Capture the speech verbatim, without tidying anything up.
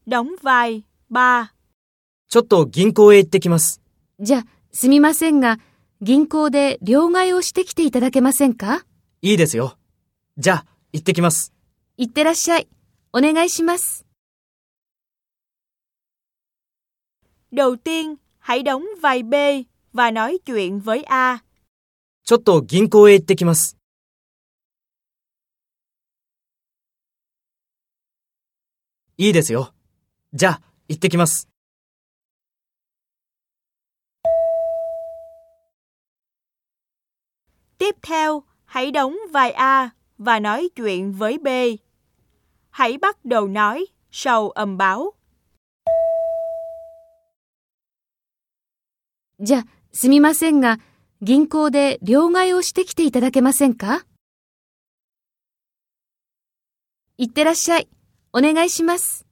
đóng vai ba。 ちょっと銀行へ行ってきます。 じゃあ、すみませんが、銀行で両替をしてきていただけませんか？ いいですよ。じゃあ、行ってきます。 いってらっしゃい。お願いします。 Đầu tiên, hãy đóng vai B và nói chuyện với A。 ちょっと銀行へ行ってきます。いいですよ。じゃあ、行ってきます。 Tiếp theo, hãy đóng vai A và nói chuyện với B. Hãy bắt đầu nói sau âm báo。 じゃあ、すみませんが、銀行で両替をしてきていただけませんか？いってらっしゃい。お願いします。